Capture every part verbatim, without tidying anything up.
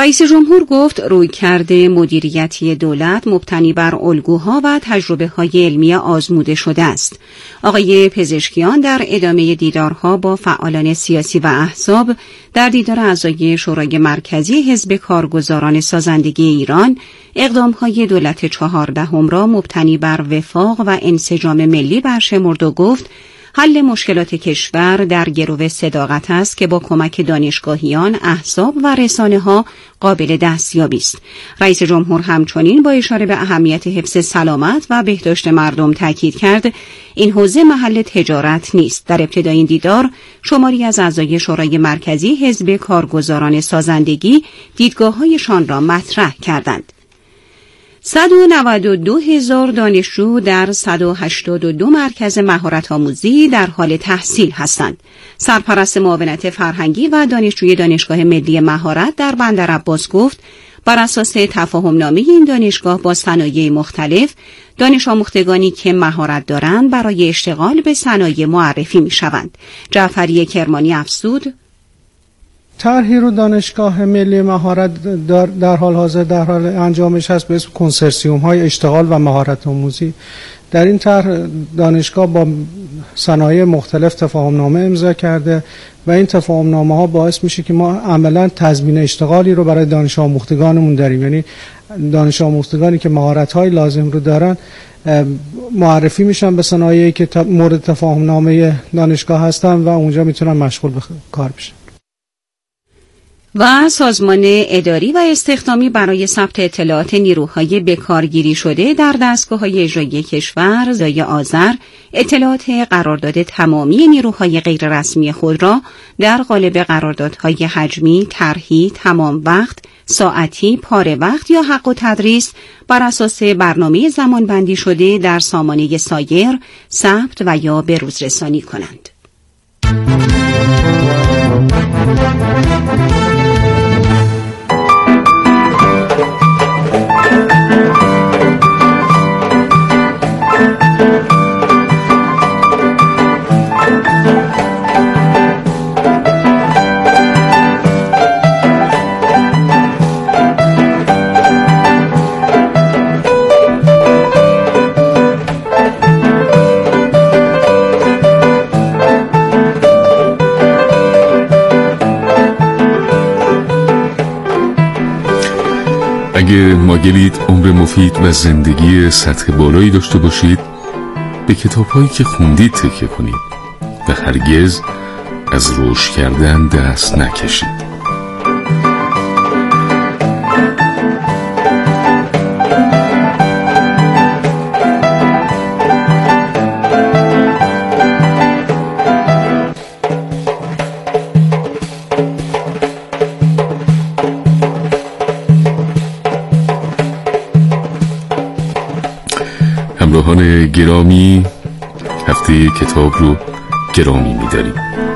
رئیس جمهور گفت رویکرد مدیریتی دولت مبتنی بر الگوها و تجربه‌های علمی آزموده شده است. آقای پزشکیان در ادامه دیدارها با فعالان سیاسی و احزاب در دیدار اعضای شورای مرکزی حزب کارگزاران سازندگی ایران اقدام‌های دولت چهاردهم را مبتنی بر وفاق و انسجام ملی برشمرد و گفت حل مشکلات کشور در گرو صداقت است که با کمک دانشگاهیان، احزاب و رسانه‌ها قابل دستیابی است. رئیس جمهور همچنین با اشاره به اهمیت حفظ سلامت و بهداشت مردم تاکید کرد این حوزه محل تجارت نیست. در ابتدای این دیدار شماری از اعضای شورای مرکزی حزب کارگزاران سازندگی دیدگاه‌هایشان را مطرح کردند. صد و نود و دو هزار دانشجو در صد و هشتاد و دو مرکز مهارت آموزی در حال تحصیل هستند. سرپرست معاونت فرهنگی و دانشجوی دانشگاه ملی مهارت در بندر عباس گفت بر اساس تفاهم نامه این دانشگاه با صنایع مختلف دانش آموختگانی که مهارت دارند برای اشتغال به صنایع معرفی می شوند. جعفری کرمانی افزود طرحی رو دانشگاه ملی مهارت در, در حال حاضر در حال انجامش هست به اسم کنسرسیوم های اشتغال و مهارت آموزی. در این طرح دانشگاه با صنایع مختلف تفاهم نامه امضا کرده و این تفاهم نامه ها باعث میشه که ما عملا تضمین اشتغالی رو برای دانش آموختگانمون داریم. یعنی دانش آموختگانی که مهارت های لازم رو دارن معرفی میشن به صنایعی که مورد تفاهم نامه دانشگاه هستن و اونجا میتونن مشغول به کار بشن. و سازمان اداری و استخدامی برای ثبت اطلاعات نیروهای بکارگیری شده در دستگاه‌های اجرایی کشور زای آذر اطلاعات قرارداد تمامی نیروهای غیررسمی خود را در قالب قراردادهای حجمی، طرحی، تمام وقت، ساعتی، پاره وقت یا حق و تدریس بر اساس برنامه زمانبندی شده در سامانه سایر ثبت و یا بروز رسانی کنند. اگه مایلید عمر مفید و زندگی سطح بالایی داشته باشید به کتاب‌هایی که خوندید تکیه کنید و هرگز از رشد کردن دست نکشید. همراهان گرامی، هفته کتاب رو گرامی می‌داریم.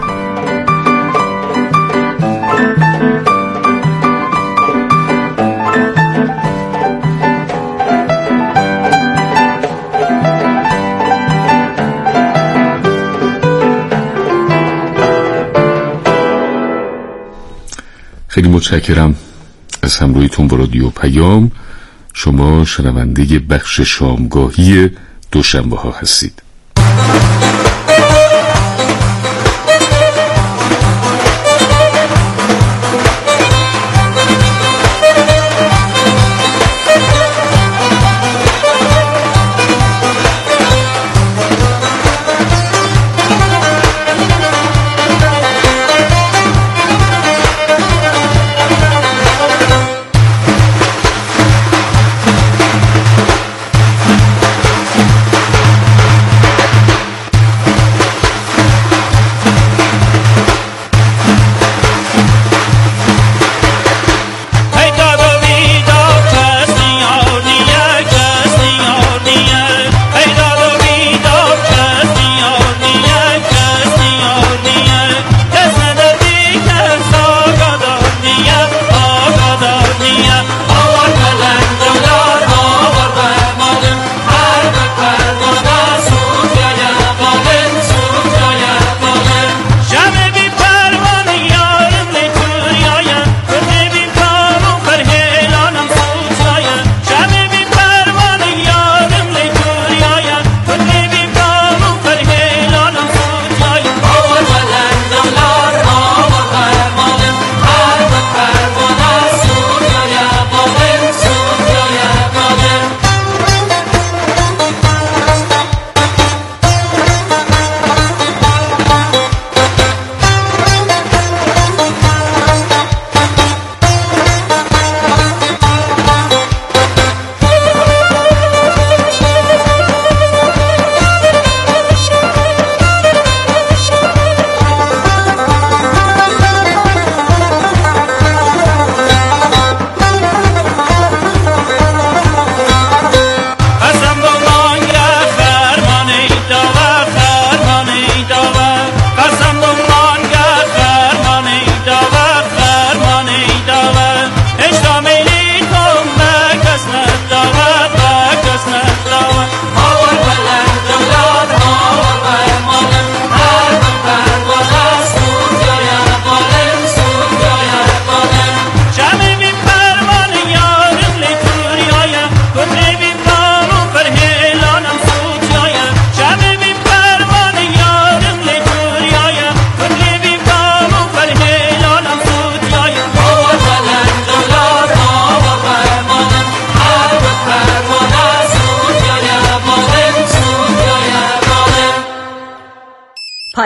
خیلی متشکرم از همراهیتون با رادیو پیام. شما شنونده بخش شامگاهی دوشنبه ها هستید.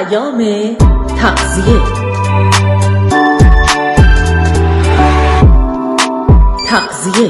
پیام تغذیه. تغذیه.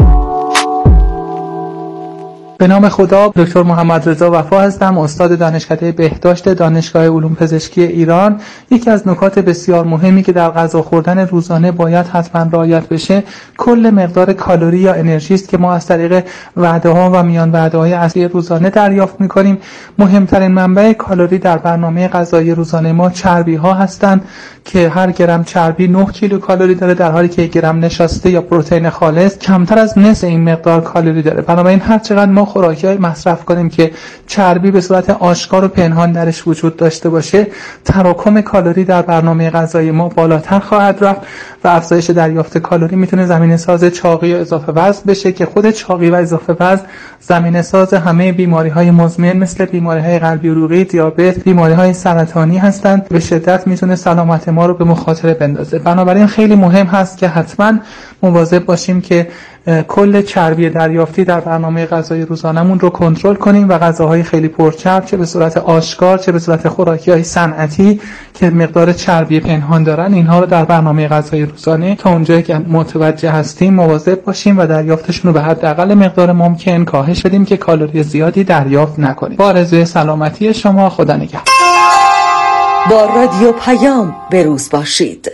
به نام خدا. دکتر محمد رضا وفا هستم، استاد دانشکده بهداشت دانشگاه علوم پزشکی ایران. یکی از نکات بسیار مهمی که در غذا خوردن روزانه باید حتما رعایت بشه کل مقدار کالری یا انرژی است که ما از طریق وعده ها و میان وعده های اصلی روزانه دریافت میکنیم. مهمترین منبع کالری در برنامه غذایی روزانه ما چربی ها هستند که هر گرم چربی نه کیلو کالری داره، در حالی که یک گرم نشاسته یا پروتئین خالص کمتر از نصف این مقدار کالری داره. بنابراین هر چقدر ما خوراکی‌های مصرف کنیم که چربی به صورت آشکار و پنهان درش وجود داشته باشه، تراکم کالری در برنامه غذایی ما بالاتر خواهد رفت و افزایش دریافت کالری میتونه زمینه ساز چاقی و اضافه وزن بشه که خود چاقی و اضافه وزن زمینه ساز همه بیماری‌های مزمن مثل بیماری‌های قلبی عروقی، دیابت، بیماری‌های سرطانی هستند. به شدت میتونه سلامت ما رو به مخاطره بندازه. بنابراین خیلی مهم هست که حتما مواظب باشیم که کل چربی دریافتی در برنامه غذایی روزانمون رو کنترل کنیم و غذاهای خیلی پرچرب، چه به صورت آشکار چه به صورت خوراکی‌های صنعتی که مقدار چربی پنهان دارن، اینها رو در برنامه غذایی روزانه تا اونجایی که متوجه هستیم مواظب باشیم و دریافتشون رو به حداقل مقدار ممکن کاهش بدیم که کالری زیادی دریافت نکنیم. با آرزوی سلامتی شما، خدا نگهدار. با رادیو پیام به روز باشید.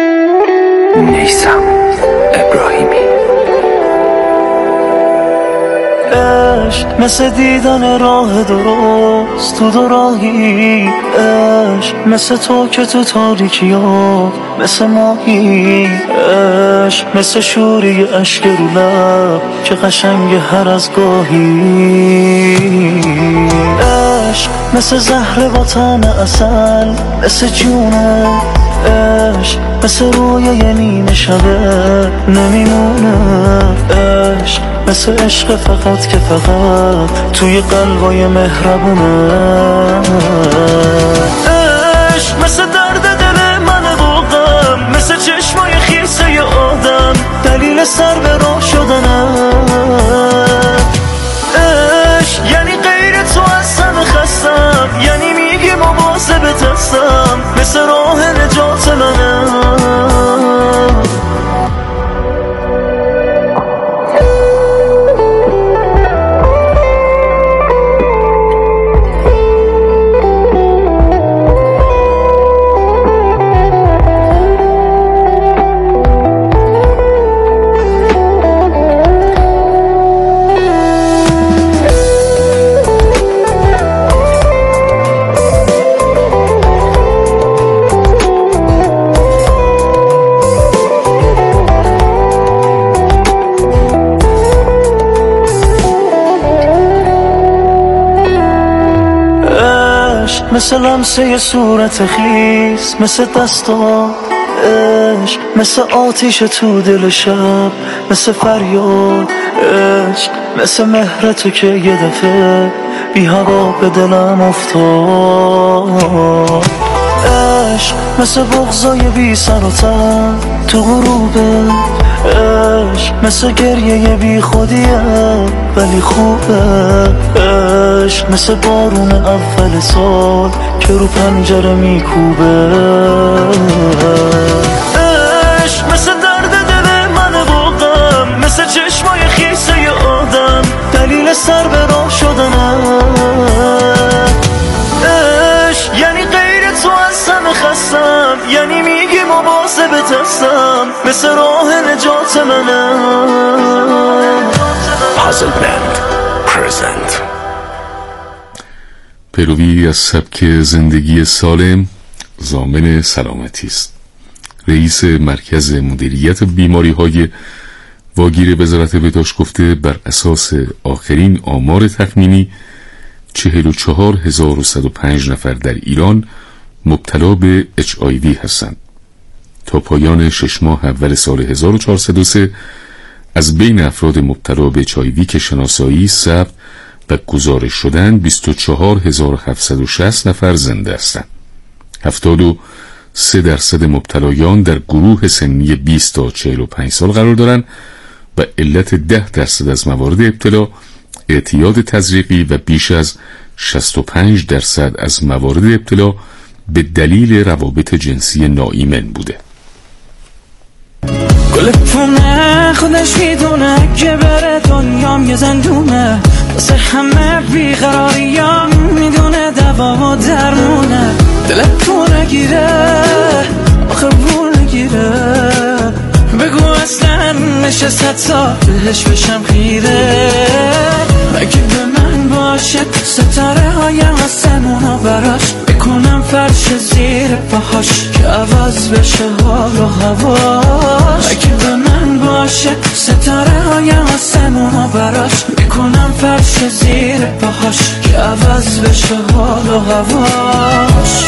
نیسم ابراهیمی. عشق مثل دیدن راه درست تو دو راهی، عشق مثل تو که تو تاریکی ها مثل ماهی، عشق مثل شوری عشق رو لب که قشنگ هر از گاهی، عشق مثل زهر با طعم عسل مثل جونه، عشق مثل رویه نیمه شبه نمیمونه، عشق مثل عشق فقط که فقط توی قلبای مهربونه، عشق مثل درد دل من و غم، مثل چشمای خیسه ی آدم دلیل سر به راه شدنم، عشق یعنی غیر تو از همه خستم، یعنی میگی مواظبت هستم، مثل راه نجات منم. مثل لمسه صورت خیس، مثل دستا عشق، مثل آتیش تو دل شب، مثل فریاد عشق، مثل مهر تو که یه دفعه بی هوا به دلم افتاد، عشق مثل بغضای بی سر و تن تو غروبه، عشق مثل گریه بی خودیه ولی خوبه، عشق مثل بارون اول سال که رو پنجره میکوبه، عشق مثل درد دل من و غم، مثل چشمای خیسه ی آدم دلیل سر به راه شدنم، عشق یعنی غیر تو از همه خستم، یعنی میگی مواظبت هستم، مثل راه نجات منم. پازل بند پرزنت. پیروی از سبک زندگی سالم ضامن سلامتی است. رئیس مرکز مدیریت بیماری‌های واگیر وزارت بهداشت گفته بر اساس آخرین آمار تخمینی چهل و چهار هزار و صد و پنج نفر در ایران مبتلا به اچ آی وی هستند. تا پایان شش ماه اول سال هزار و چهارصد و سه از بین افراد مبتلا به اچ آی وی که شناسایی، ثبت و گزارش شدن بیست و چهار هزار و هفتصد و شصت نفر زنده هستند. هفتاد و سه درصد مبتلایان در گروه سنی بیست تا چهل و پنج سال قرار دارند و علت ده درصد از موارد ابتلا اعتیاد تزریقی و بیش از شصت و پنج درصد از موارد ابتلا به دلیل روابط جنسی ناایمن بوده. گل پونه خودش میدونه که بره دنیام یه زندونه، واسه همه بیقراریام میدونه دوا و درمونه. دلت پونه گیره آخه پونه گیره، بگو اصلا نشست تا بهش بشم خیره. اگه به من باشه ستاره های آسمونا براش بکنم فرش زیر پاهاش که عوض بشه حال و هواش. اگه به من باشه ستاره های آسمونا براش بکنم فرش زیر پاهاش که عوض بشه حال و هواش.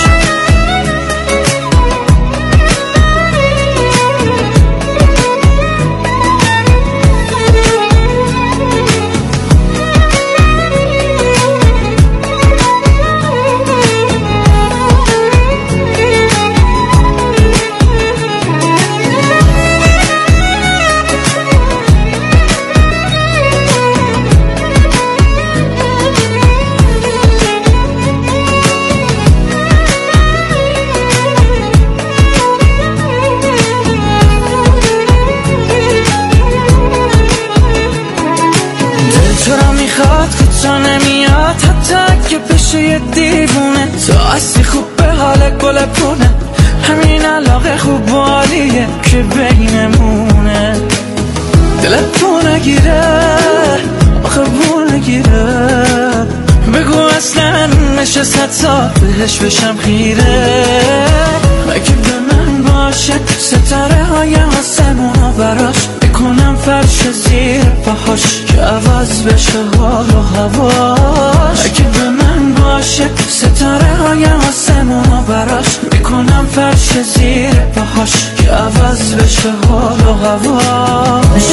دیوونه تو اصلی خوب به حال گل پونه، همین علاقه خوب بالیه که بینمونه. دلت پونه گیره آخه پونه گیره، بگو اصلا نشست تا بهش بشم خیره. اگه به من باشه ستاره های آسمونا براش بکنم فرش زیر پاهاش که عوض بشه حال و هواش. اگه به من باشه ستاره های آسمونا براش بکنم فرش زیر پاهاش که عوض بشه حال و هواش.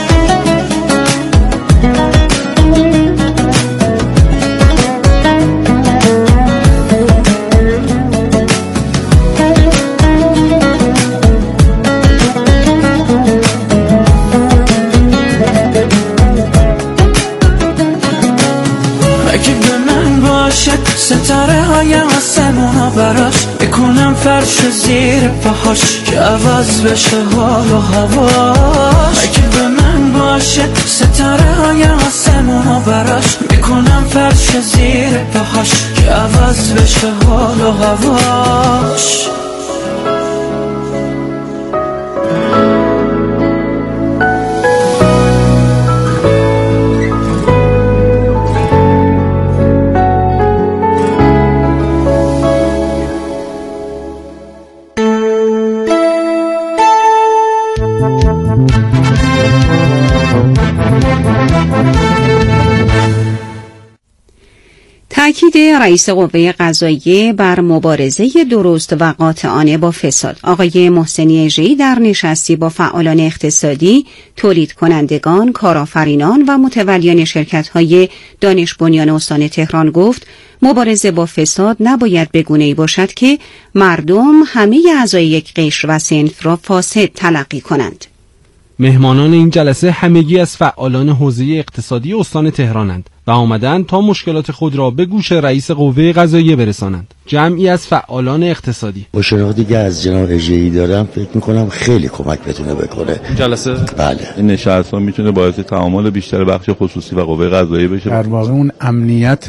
ستاره های آسمونا براش بکنم فرش زیر پاهاش که عوض بشه حال و هواش. اگه به من باشه ستاره های آسمونا براش بکنم فرش زیر پاهاش که عوض بشه حال و هواش. تأکید رئیس قوه قضاییه بر مبارزه درست و قاطعانه با فساد. آقای محسنی اژه‌ای در نشستی با فعالان اقتصادی، تولید کنندگان، کارآفرینان و متولیان شرکت‌های دانش بنیان استان تهران گفت مبارزه با فساد نباید به گونه‌ای باشد که مردم همه اعضای یک قشر و صنف را فاسد تلقی کنند. مهمانان این جلسه همگی از فعالان حوزه اقتصادی استان تهرانند و آمدند تا مشکلات خود را به گوش رئیس قوه قضاییه برسانند. جمعی از فعالان اقتصادی. با شناختی که از جناب اژه‌ای دارم فکر می‌کنم خیلی کمک بتونه بکنه. جلسه بله. این نشست‌ها میتونه باعث تعامل بیشتر بخش خصوصی و قوه قضاییه بشه. در واقع اون امنیت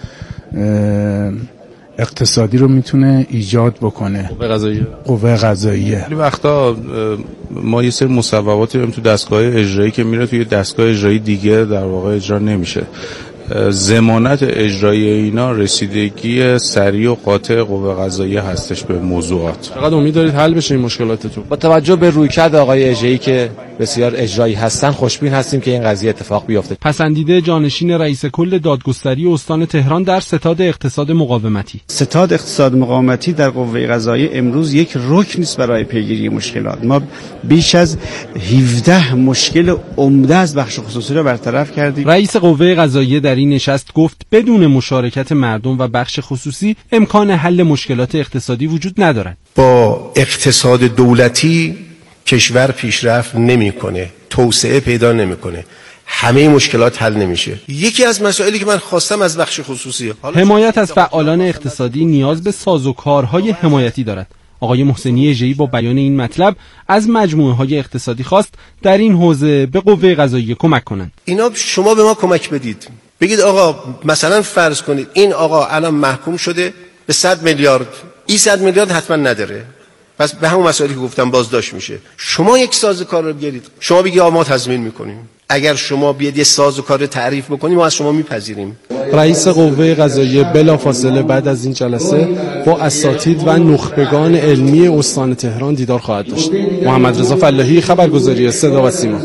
اقتصادی رو میتونه ایجاد بکنه. قوه قضاییه. قوه قضاییه. خیلی وقتا ما یه سری مصوباتی داریم تو دستگاه اجرایی که میره توی دستگاه اجرایی دیگه در واقع اجرا نمیشه. ضمانت اجرایی اینا رسیدگی سریع و قاطع قوه قضاییه هستش به موضوعات. چقدر امید دارید حل بشه این مشکلاتتون؟ با توجه به رویکرد آقای اژه‌ای که بسیار اجرایی هستن خوشبین هستیم که این قضیه اتفاق بیفته. پسندیده جانشین رئیس کل دادگستری استان تهران در ستاد اقتصاد مقاومتی. ستاد اقتصاد مقاومتی در قوه قضاییه امروز یک رکن است برای پیگیری مشکلات. ما بیش از هفده مشکل عمده از بخش خصوصی را برطرف کردیم. رئیس قوه قضاییه در این نشست گفت بدون مشارکت مردم و بخش خصوصی امکان حل مشکلات اقتصادی وجود ندارد. با اقتصاد دولتی کشور پیشرفت نمیکنه، توسعه پیدا نمیکنه. همه مشکلات حل نمیشه. یکی از مسائلی که من خواستم از بخش خصوصی، حمایت از فعالان اقتصادی نیاز به سازوکارهای حمایتی دارد. آقای محسنی اژه‌ای با بیان این مطلب از مجموعه‌های اقتصادی خواست در این حوزه به قوه قضاییه کمک کنند. اینا شما به ما کمک بدید. بگید آقا مثلا فرض کنید این آقا الان محکوم شده به صد میلیارد. این صد میلیارد حتما نداره. پس به همون مسائلی که گفتم بازداشت میشه. شما یک سازوکار رو بیارید. شما بگید آقا ما تضمین میکنیم. اگر شما بیاد یه سازوکار تعریف بکنیم ما از شما میپذیریم. رئیس قوه قضاییه بلافاصله بعد از این جلسه با اساتید و نخبگان علمی استان تهران دیدار خواهد داشت. محمد رضا فلاحی، خبرگزاری صدا و سیما.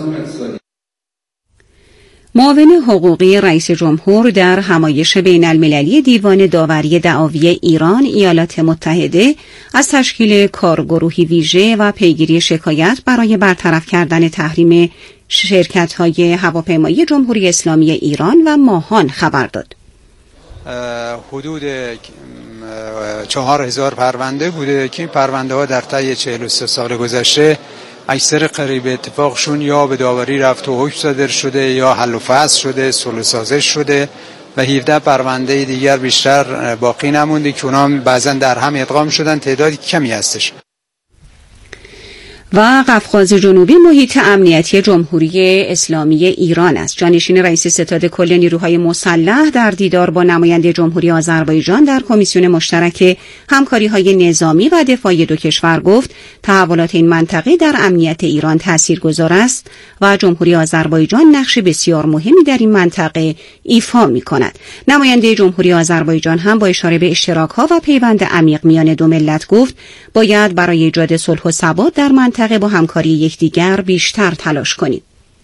معاون حقوقی رئیس جمهور در همایش بین المللی دیوان داوری دعاوی ایران ایالات متحده از تشکیل کارگروهی ویژه و پیگیری شکایت برای برطرف کردن تحریم شرکت‌های هواپیمایی جمهوری اسلامی ایران و ماهان خبر داد. حدود چهار هزار پرونده بوده که این پرونده ها در طی چهل و سه سال گذشته اکثر قریب اتفاقشون یا به داوری رفت و حکم صادر شده یا حل و فصل شده، صلح و سازش شده و هفده پرونده دیگر بیشتر باقی نمونده که اونها بعضا در هم ادغام شدن، تعدادی کمی هستش. و قفقاز جنوبی محیط امنیتی جمهوری اسلامی ایران است. جانشین رئیس ستاد کل نیروهای مسلح در دیدار با نماینده جمهوری آذربایجان در کمیسیون مشترک همکاری‌های نظامی و دفاعی دو کشور گفت تحولات این منطقه در امنیت ایران تاثیرگذار است و جمهوری آذربایجان نقش بسیار مهمی در این منطقه ایفا می‌کند. نماینده جمهوری آذربایجان هم با اشاره به اشتراک‌ها و پیوند عمیق میان دو ملت گفت باید برای ایجاد صلح و ثبات در منطقه با همکاری یکدیگر بیشتر تلاش کنیم.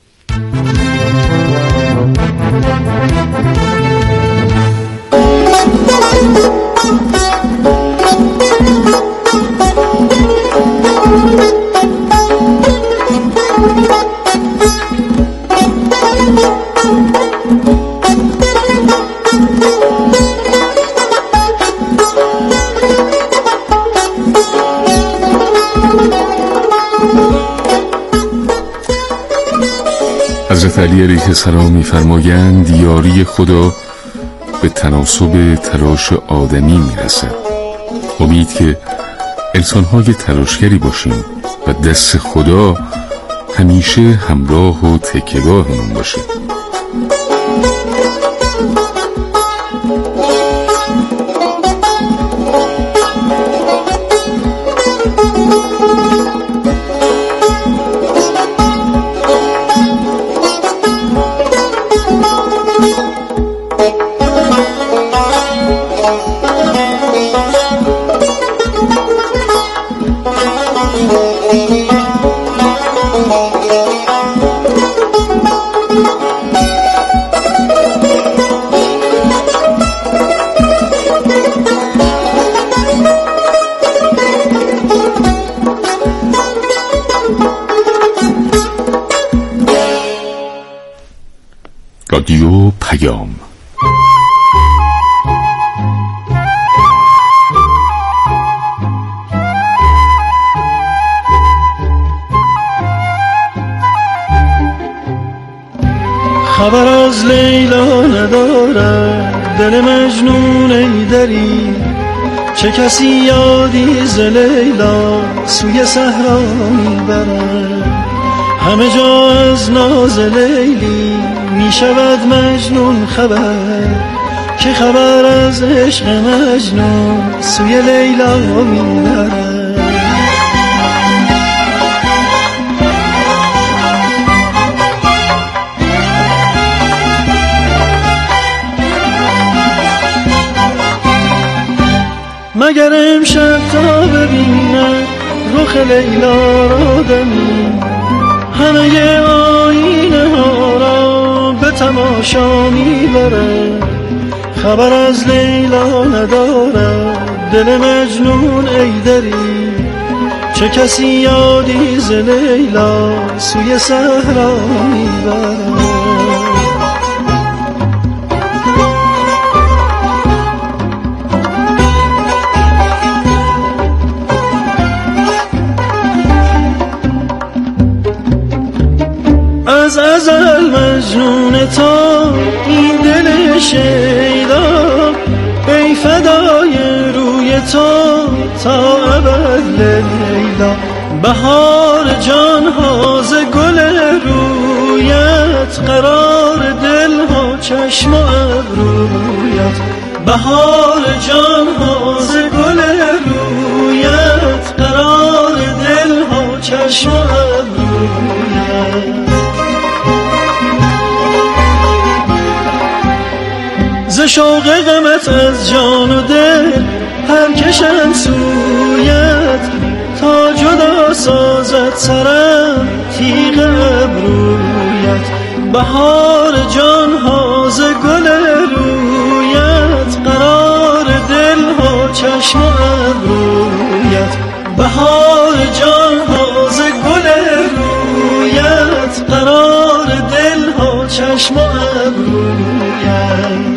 حضرت علی علیه السلام می‌فرمایند یاری خدا به تناسب تلاش آدمی میرسد. امید که انسان‌های تلاشگری باشیم و دست خدا همیشه همراه و تکیه‌گاهمون باشه. رادیو پیام. خبر از لیلا ندارد دل مجنون ای دری، چه کسی یادی ز لیلا سوی صحرا میبرد. همه جا از ناز لیلی می شود مجنون خبر، که خبر از عشق مجنون سوی لیلا می برد. مگر امشب تا ببینم رخ لیلا را دمی، همه آینه ها را به تماشا میبرد. خبر از لیلا ندارد دل مجنون ای دری، چه کسی یادی ز لیلا سوی صحرا میبرد. از غزل مجنون تو این دل شیدا ای فدای روی تو تا ابد لیلا بهار جان ها ز گل رویت قرار دل ها چشم و ابرویت بهار جان ها ز گل رویت قرار دل ها چشم و ابرویت ز شوق غمت از جان و دل هر کشم سویت تا جدا سازد سرم تیغ ابرویت بهار جان ها ز گل رویت قرار دل ها چشم و ابرویت بهار جان ها ز گل رویت قرار دل ها چشم و ابرویت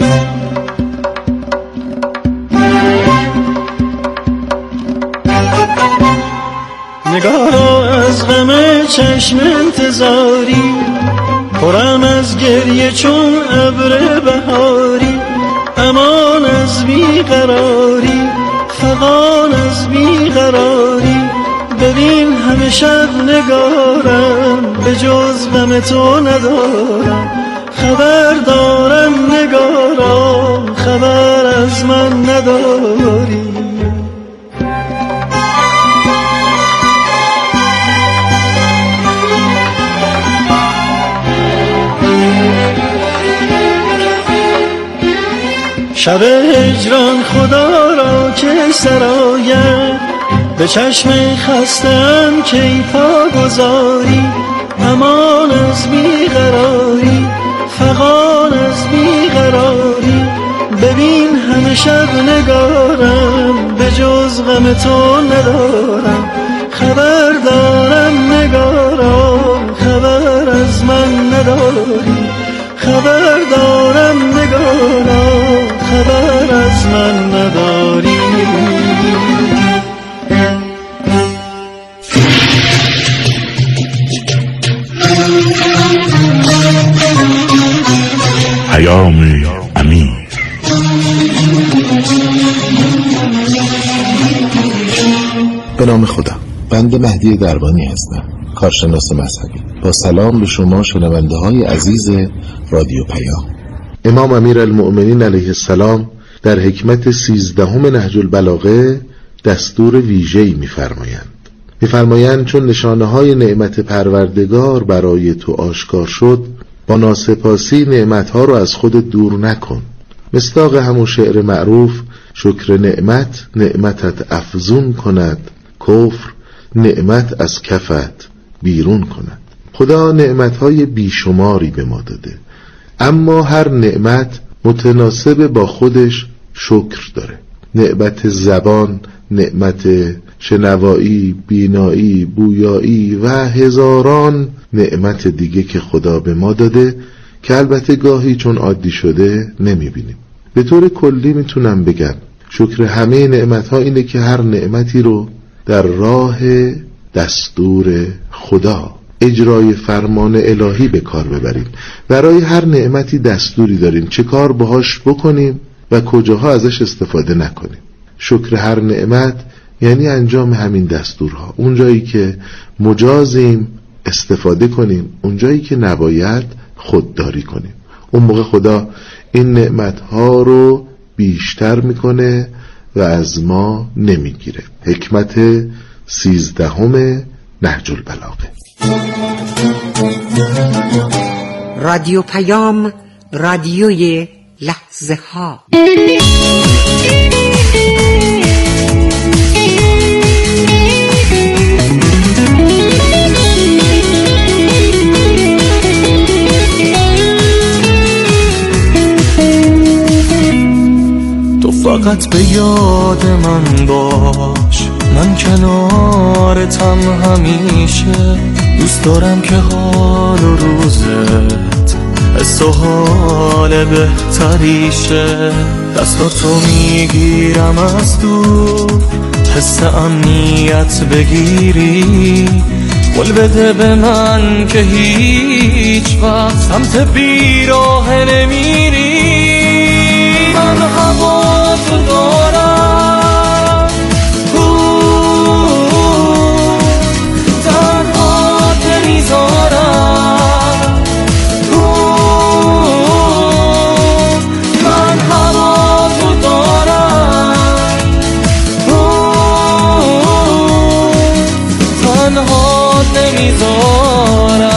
نگاه از غم چشم انتظاری پرم از گریه چون ابر بهاری امان از بیقراری فغان از بیقراری ببین همه شب نگارم به جز غم تو ندارم خبر دارم نگارم خبر از من نداری شب هجران خدا را که سراید به چشم خستم کی پا گذاری امان از بیقراری فغان از بیقراری ببین همه شب نگارم به جز غم تو ندارم خبر دارم نگارم خبر از من نداری خبر دارم نگارم خبر از من نداری پیام امیر به نام خدا. بنده مهدی دربانی هستم، کارشناس مذهبی. با سلام به شما شنونده های عزیز رادیو پیام. امام امیرالمؤمنین علیه السلام در حکمت سیزدهم نهج البلاغه دستور ویژه‌ای می‌فرمایند. می‌فرمایند چون نشانه های نعمت پروردگار برای تو آشکار شد، با ناسپاسی نعمتها رو از خود دور نکن. مصداق همون شعر معروف شکر نعمت نعمتت افزون کند، کفر نعمت از کفت بیرون کند. خدا نعمتهای بیشماری به ما داده، اما هر نعمت متناسب با خودش شکر داره. نعمت زبان، نعمت شنوایی، بینایی، بویایی و هزاران نعمت دیگه که خدا به ما داده که البته گاهی چون عادی شده نمیبینیم. به طور کلی میتونم بگم شکر همه نعمتها اینه که هر نعمتی رو در راه دستور خدا، اجرای فرمان الهی به کار ببریم. برای هر نعمتی دستوری داریم چه کار باهاش بکنیم و کجاها ازش استفاده نکنیم. شکر هر نعمت یعنی انجام همین دستورها. اونجایی که مجازیم استفاده کنیم، اونجایی که نباید خودداری کنیم. اون موقع خدا این نعمتها رو بیشتر میکنه و از ما نمیگیره. حکمت سیزدهم نهج البلاغه. رادیو پیام، رادیوی لحظه ها. تو فقط به یاد من باش، من کنارتم همیشه. دوست دارم که حال و روزت حس و حال بهتریشه. دستاتو میگیرم از دور، حس امنیت بگیری. قول بده به من که هیچ وقت سمت بیراه نمیری. من هوا تو دارم تنها نمیذارم. من هوا تو دارم تنها نمیذارم.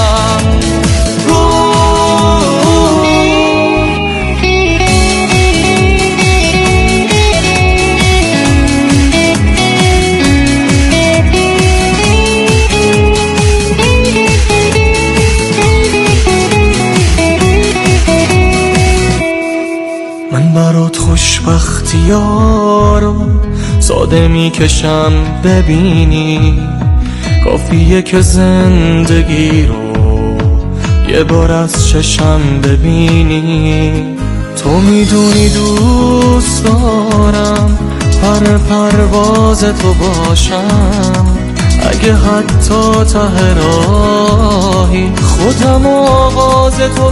من برات خوشبختیارو ساده میکشم ببینی. کافیه که زندگی رو یه بار از چشم ببینی. تو میدونی دوست دارم هر پرواز تو باشم. اگه حتی ته راهی خودم آغاز تو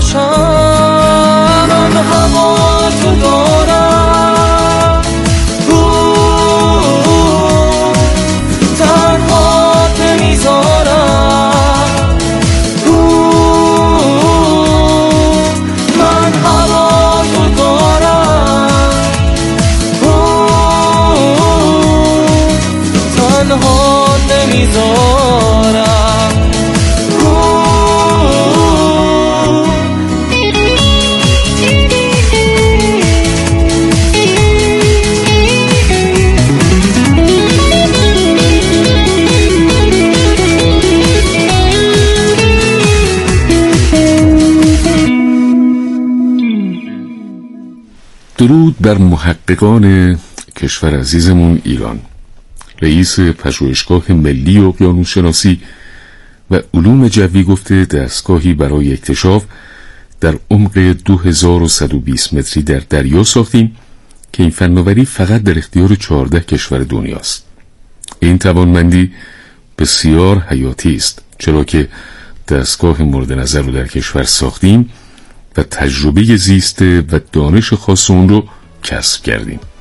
باشم. من هوا تو دارم تنها نمیذارم. من هوا تو دارم تنها نمیذارم. درود بر محققان کشور عزیزمون ایران. رئیس پژوهشگاه ملی اقیانوس‌شناسی و علوم جوی گفته دستگاهی برای اکتشاف در عمق دو هزار و صد و بیست متری در دریا ساختیم که این فناوری فقط در اختیار چهارده کشور دنیاست. این توانمندی بسیار حیاتی است، چرا که دستگاه مورد نظر رو در کشور ساختیم و تجربه زیسته و دانش خاص اون رو کسب کردیم.